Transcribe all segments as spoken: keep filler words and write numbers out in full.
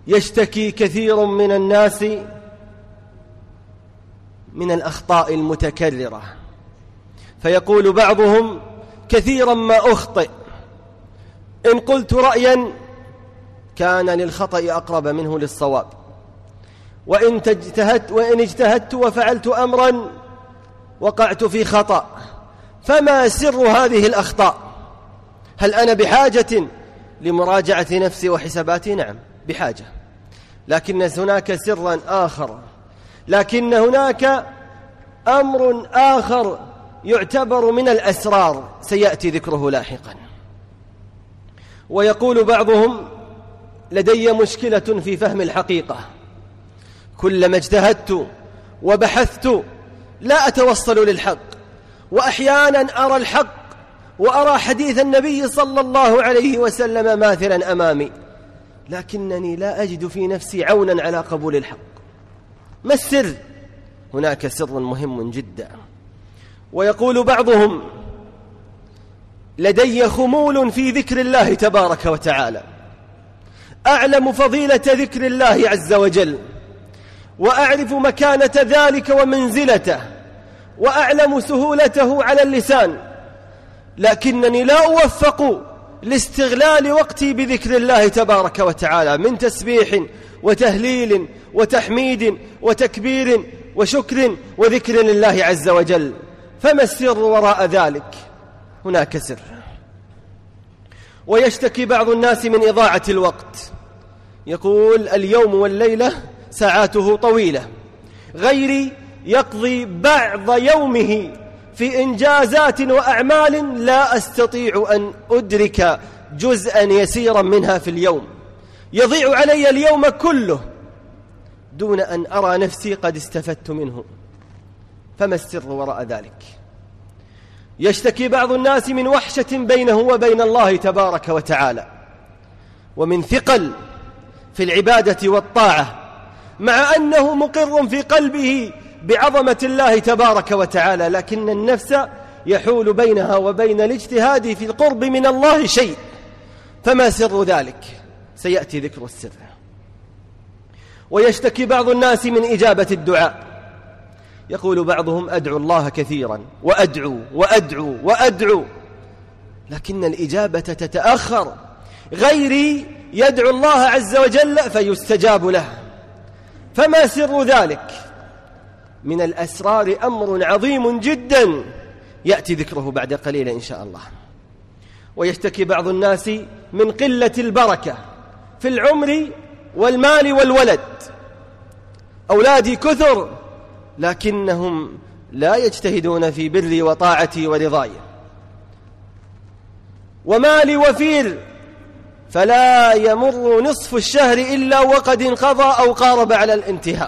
يشتكي كثير من الناس من الأخطاء المتكررة، فيقول بعضهم كثيرا ما أخطئ، إن قلت رأيا كان للخطأ أقرب منه للصواب، وإن اجتهدت, وإن اجتهدت وفعلت أمرا وقعت في خطأ، فما سر هذه الأخطاء؟ هل أنا بحاجة لمراجعة نفسي وحساباتي؟ نعم بحاجة، لكن هناك سرا آخر، لكن هناك أمر آخر يعتبر من الأسرار سيأتي ذكره لاحقا. ويقول بعضهم لدي مشكلة في فهم الحقيقة، كلما اجتهدت وبحثت لا أتوصل للحق، وأحيانا أرى الحق وأرى حديث النبي صلى الله عليه وسلم ماثلا أمامي، لكنني لا أجد في نفسي عونا على قبول الحق. ما السر؟ هناك سر مهم جدا. ويقول بعضهم لدي خمول في ذكر الله تبارك وتعالى، أعلم فضيلة ذكر الله عز وجل، وأعرف مكانة ذلك ومنزلته، وأعلم سهولته على اللسان، لكنني لا أوفق لاستغلال وقتي بذكر الله تبارك وتعالى من تسبيح وتهليل وتحميد وتكبير وشكر وذكر لله عز وجل. فما السر وراء ذلك؟ هناك سر. ويشتكي بعض الناس من إضاعة الوقت، يقول اليوم والليلة ساعاته طويلة، غيري يقضي بعض يومه في إنجازات وأعمال لا أستطيع أن أدرك جزءا يسيرا منها في اليوم، يضيع علي اليوم كله دون أن أرى نفسي قد استفدت منه. فما السر وراء ذلك؟ يشتكي بعض الناس من وحشة بينه وبين الله تبارك وتعالى، ومن ثقل في العبادة والطاعة، مع أنه مقر في قلبه بعظمة الله تبارك وتعالى، لكن النفس يحول بينها وبين الاجتهاد في القرب من الله شيء. فما سر ذلك؟ سيأتي ذكر السر. ويشتكي بعض الناس من إجابة الدعاء، يقول بعضهم أدعو الله كثيرا وأدعو وأدعو وأدعو، لكن الإجابة تتأخر، غيري يدعو الله عز وجل فيستجاب له. فما سر ذلك؟ من الأسرار أمر عظيم جدا يأتي ذكره بعد قليل إن شاء الله. ويشتكي بعض الناس من قلة البركة في العمر والمال والولد، أولادي كثر لكنهم لا يجتهدون في بري وطاعتي ورضاي، ومالي وفير فلا يمر نصف الشهر إلا وقد انقضى أو قارب على الانتهاء،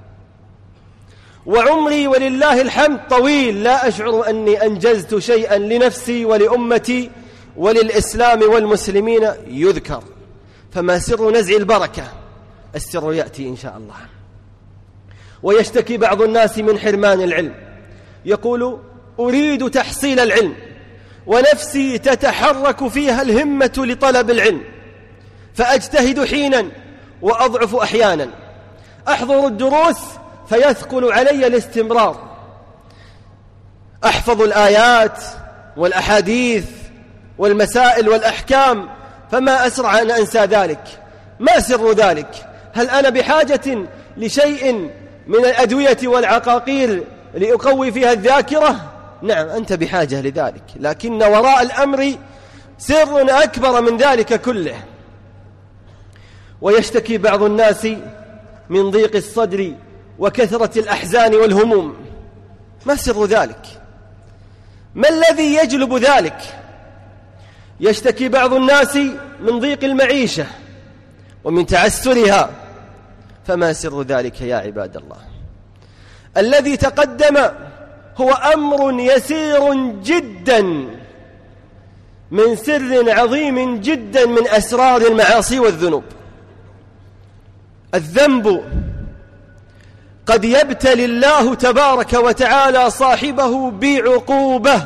وعمري ولله الحمد طويل لا أشعر أني أنجزت شيئا لنفسي ولأمتي وللإسلام والمسلمين يذكر. فما سر نزع البركة؟ السر يأتي إن شاء الله. ويشتكي بعض الناس من حرمان العلم، يقول أريد تحصيل العلم ونفسي تتحرك فيها الهمة لطلب العلم، فأجتهد حينا وأضعف أحيانا، أحضر الدروس فيثقل علي الاستمرار، أحفظ الآيات والأحاديث والمسائل والأحكام، فما أسرع أن أنسى ذلك. ما سر ذلك؟ هل أنا بحاجة لشيء من الأدوية والعقاقير لأقوي فيها الذاكرة؟ نعم أنت بحاجة لذلك، لكن وراء الأمر سر أكبر من ذلك كله. ويشتكي بعض الناس من ضيق الصدر وكثرة الأحزان والهموم. ما سر ذلك؟ ما الذي يجلب ذلك؟ يشتكي بعض الناس من ضيق المعيشة ومن تعسرها. فما سر ذلك يا عباد الله؟ الذي تقدم هو أمر يسير جدا من سر عظيم جدا من أسرار المعاصي والذنوب. الذنب قد يبتلي الله تبارك وتعالى صاحبه بعقوبة،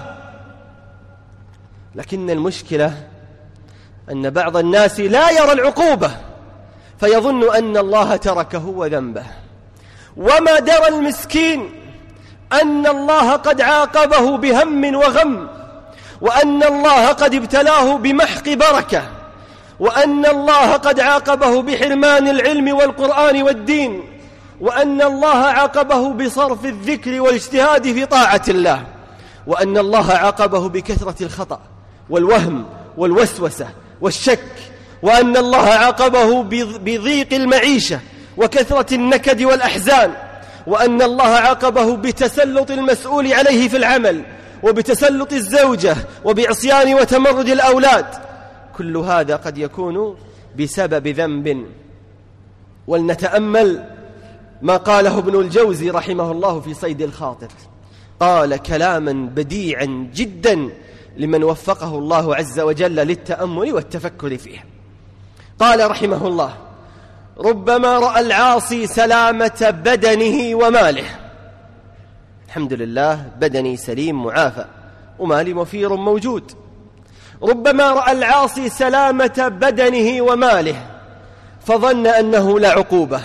لكن المشكلة أن بعض الناس لا يرى العقوبة، فيظن أن الله تركه وذنبه، وما درى المسكين أن الله قد عاقبه بهم وغم، وأن الله قد ابتلاه بمحق بركة، وأن الله قد عاقبه بحرمان العلم والقرآن والدين، وأن الله عاقبه بصرف الذكر والاجتهاد في طاعة الله، وأن الله عاقبه بكثرة الخطأ والوهم والوسوسة والشك، وأن الله عاقبه بضيق المعيشة وكثرة النكد والأحزان، وأن الله عاقبه بتسلط المسؤول عليه في العمل، وبتسلط الزوجة، وبعصيان وتمرد الأولاد. كل هذا قد يكون بسبب ذنب. ولنتأمل ما قاله ابن الجوزي رحمه الله في صيد الخاطر. قال كلاما بديعا جدا لمن وفقه الله عز وجل للتأمل والتفكر فيه. قال رحمه الله: ربما رأى العاصي سلامة بدنه وماله. الحمد لله بدني سليم معافى ومالي وفير موجود. ربما رأى العاصي سلامة بدنه وماله فظن أنه لا عقوبة،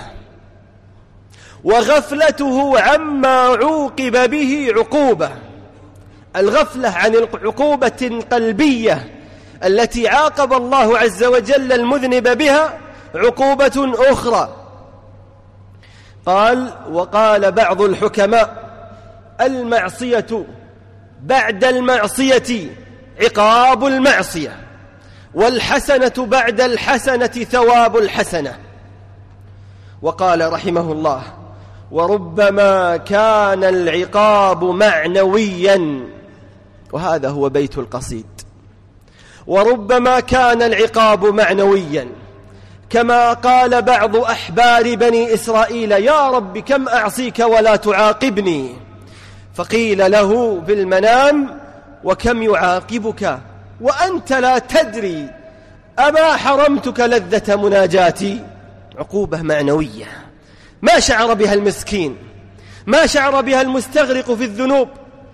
وغفلته عما عوقب به عقوبة. الغفلة عن العقوبة القلبية التي عاقب الله عز وجل المذنب بها عقوبة أخرى. قال: وقال بعض الحكماء: المعصية بعد المعصية عقاب المعصية، والحسنة بعد الحسنة ثواب الحسنة. وقال رحمه الله: وربما كان العقاب معنويا، وهذا هو بيت القصيد. وربما كان العقاب معنويا، كما قال بعض أحبار بني إسرائيل: يا رب كم أعصيك ولا تعاقبني؟ فقيل له بالمنام: وكم يعاقبك وأنت لا تدري؟ أما حرمتك لذة مناجاتي؟ عقوبة معنوية ما شعر بها المسكين، ما شعر بها المستغرق في الذنوب.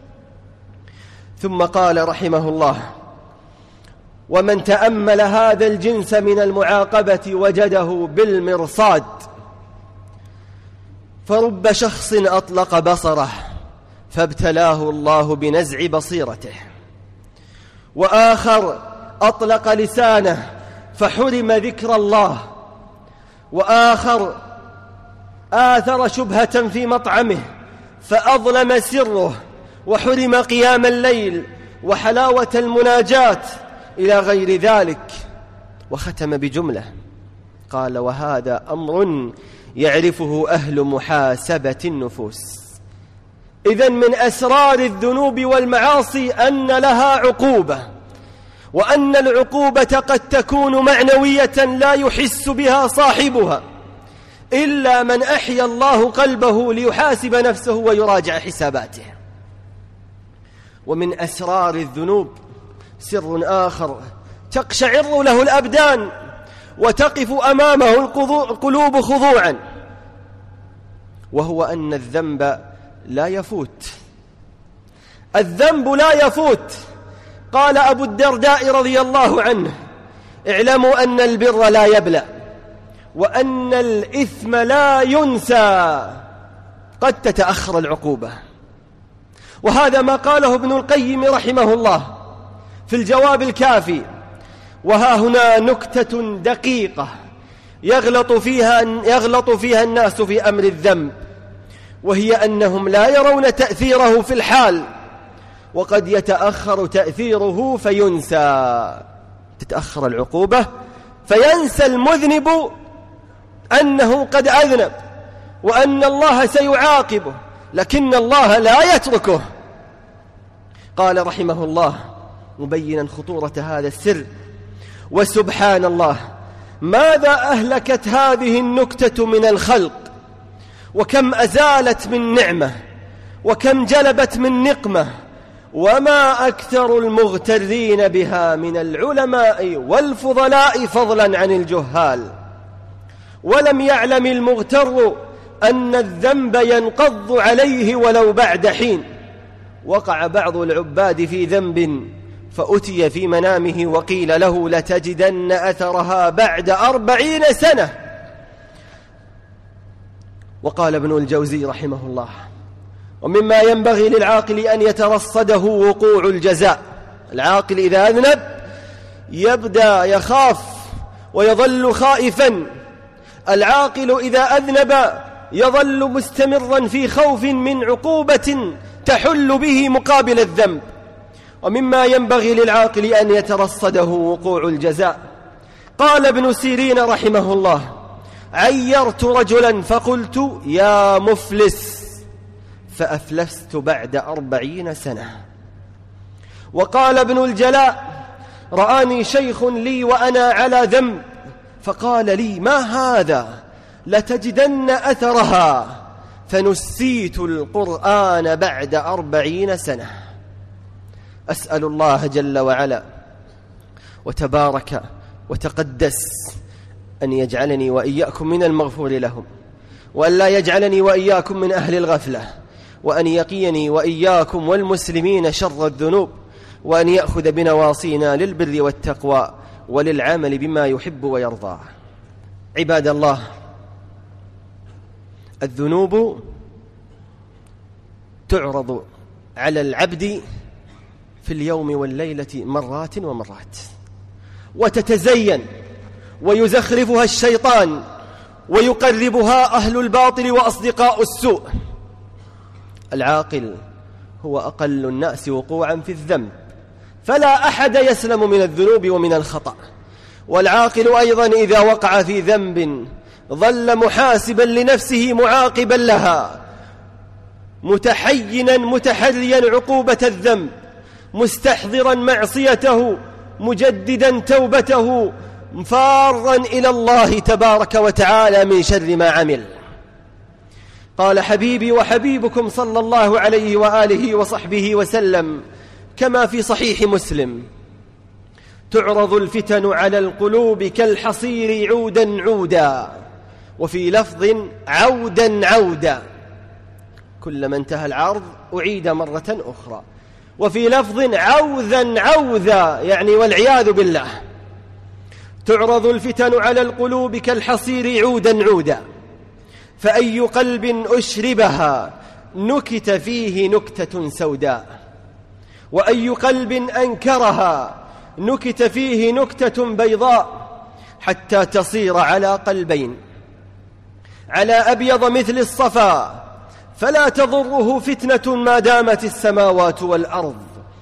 ثم قال رحمه الله: ومن تأمل هذا الجنس من المعاقبة وجده بالمرصاد. فرب شخص أطلق بصره فابتلاه الله بنزع بصيرته، وآخر أطلق لسانه فحرم ذكر الله، وآخر آثر شبهة في مطعمه فأظلم سره وحرم قيام الليل وحلاوة المناجاة إلى غير ذلك. وختم بجملة قال: وهذا أمر يعرفه أهل محاسبة النفوس. إذن من أسرار الذنوب والمعاصي أن لها عقوبة، وأن العقوبة قد تكون معنوية لا يحس بها صاحبها إلا من أحيا الله قلبه ليحاسب نفسه ويراجع حساباته. ومن أسرار الذنوب سر آخر تقشعر له الأبدان وتقف أمامه القلوب خضوعا، وهو أن الذنب لا يفوت. الذنب لا يفوت. قال أبو الدرداء رضي الله عنه: اعلموا أن البر لا يبلى، وأن الإثم لا ينسى، قد تتأخر العقوبة. وهذا ما قاله ابن القيم رحمه الله في الجواب الكافي. وها هنا نكتة دقيقة يغلط فيها, يغلط فيها الناس في أمر الذنب، وهي أنهم لا يرون تأثيره في الحال، وقد يتأخر تأثيره فينسى. تتأخر العقوبة فينسى المذنب أنه قد أذنب وأن الله سيعاقبه، لكن الله لا يتركه. قال رحمه الله مبينا خطورة هذا السر: وسبحان الله، ماذا أهلكت هذه النكتة من الخلق، وكم أزالت من نعمة، وكم جلبت من نقمة، وما أكثر المغترين بها من العلماء والفضلاء فضلا عن الجهال. ولم يعلم المغتر أن الذنب ينقض عليه ولو بعد حين. وقع بعض العباد في ذنب فأتي في منامه وقيل له: لتجدن أثرها بعد أربعين سنة. وقال ابن الجوزي رحمه الله: ومما ينبغي للعاقل أن يترصده وقوع الجزاء. العاقل إذا أذنب يبدأ يخاف ويظل خائفا. العاقل إذا أذنب يظل مستمرا في خوف من عقوبة تحل به مقابل الذنب. ومما ينبغي للعاقل أن يترصده وقوع الجزاء. قال ابن سيرين رحمه الله: عيرت رجلا فقلت يا مفلس، فأفلست بعد أربعين سنة. وقال ابن الجلاء: رآني شيخ لي وأنا على ذنب فقال لي ما هذا؟ لتجدن أثرها، فنسيت القرآن بعد أربعين سنة. أسأل الله جل وعلا وتبارك وتقدس أن يجعلني وإياكم من المغفور لهم، وأن لا يجعلني وإياكم من أهل الغفلة، وأن يقيني وإياكم والمسلمين شر الذنوب، وأن يأخذ بنواصينا للبر والتقوى وللعمل بما يحب ويرضى. عباد الله، الذنوب تعرض على العبد في اليوم والليلة مرات ومرات، وتتزين ويزخرفها الشيطان ويقربها أهل الباطل وأصدقاء السوء. العاقل هو أقل الناس وقوعا في الذنب، فلا أحد يسلم من الذنوب ومن الخطأ. والعاقل أيضا إذا وقع في ذنب ظل محاسبا لنفسه معاقبا لها، متحينا متحريا عقوبة الذنب، مستحضرا معصيته، مجددا توبته، فارا إلى الله تبارك وتعالى من شر ما عمل. قال حبيبي وحبيبكم صلى الله عليه وآله وصحبه وسلم كما في صحيح مسلم: تعرض الفتن على القلوب كالحصير عودا عودا، وفي لفظ عودا عودا، كلما انتهى العرض أعيد مرة أخرى، وفي لفظ عوذا عوذا، يعني والعياذ بالله. تعرض الفتن على القلوب كالحصير عودا عودا، فأي قلب أشربها نكت فيه نكتة سوداء، وأي قلب أنكرها نكت فيه نكتة بيضاء، حتى تصير على قلبين، على أبيض مثل الصفا، فلا تضره فتنة ما دامت السماوات والأرض،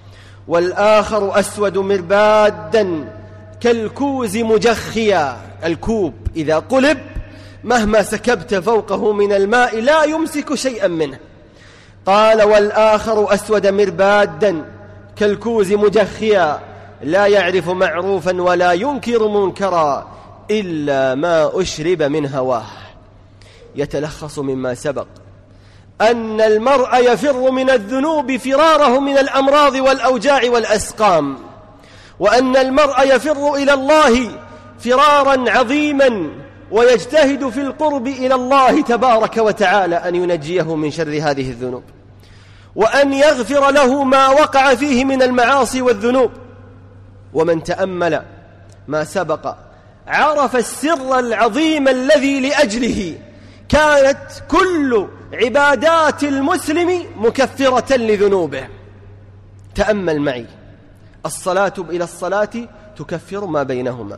والآخر أسود مربادا كالكوز مجخيا. الكوب إذا قلب مهما سكبت فوقه من الماء لا يمسك شيئا منه. قال: والآخر أسود مربادا كالكوز مجخيا، لا يعرف معروفا ولا ينكر منكرا إلا ما أشرب من هواه. يتلخص مما سبق أن المرء يفر من الذنوب فراره من الأمراض والأوجاع والأسقام، وأن المرء يفر إلى الله فرارا عظيما، ويجتهد في القرب إلى الله تبارك وتعالى أن ينجيه من شر هذه الذنوب، وأن يغفر له ما وقع فيه من المعاصي والذنوب. ومن تأمل ما سبق عرف السر العظيم الذي لأجله كانت كل عبادات المسلم مكفرة لذنوبه. تأمل معي: الصلاة إلى الصلاة تكفر ما بينهما،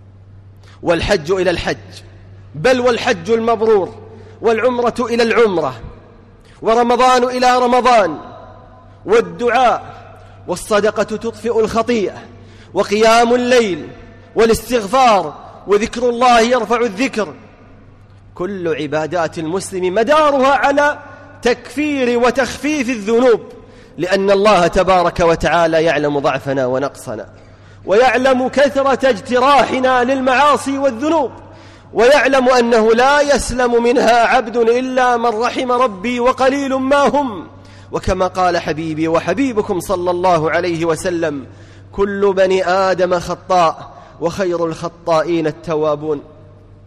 والحج إلى الحج، بل والحج المبرور، والعمرة إلى العمرة، ورمضان إلى رمضان، والدعاء والصدقة تطفئ الخطيئة، وقيام الليل والاستغفار وذكر الله يرفع الذكر. كل عبادات المسلم مدارها على تكفير وتخفيف الذنوب، لأن الله تبارك وتعالى يعلم ضعفنا ونقصنا، ويعلم كثرة اجتراحنا للمعاصي والذنوب، ويعلم أنه لا يسلم منها عبد إلا من رحم ربي وقليل ما هم. وكما قال حبيبي وحبيبكم صلى الله عليه وسلم: كل بني آدم خطاء وخير الخطائين التوابون.